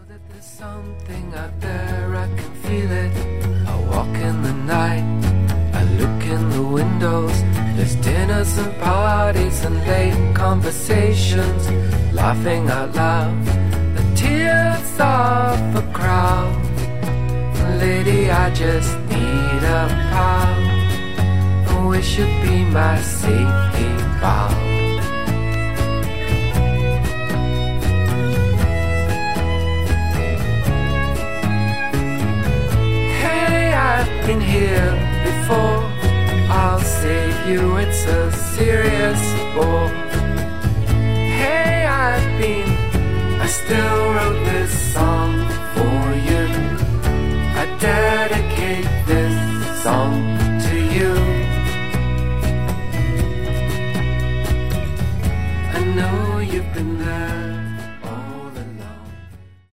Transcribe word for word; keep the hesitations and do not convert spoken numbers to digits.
that there's something out there, I can feel it. I walk in the night, I look in the windows. There's dinners and parties and late conversations, laughing out loud, the tears of a crowd. Lady, I just need a pal. Oh, it should be my safety valve. I've been here before, I'll save you, it's a serious war. Hey, I've been, I still wrote this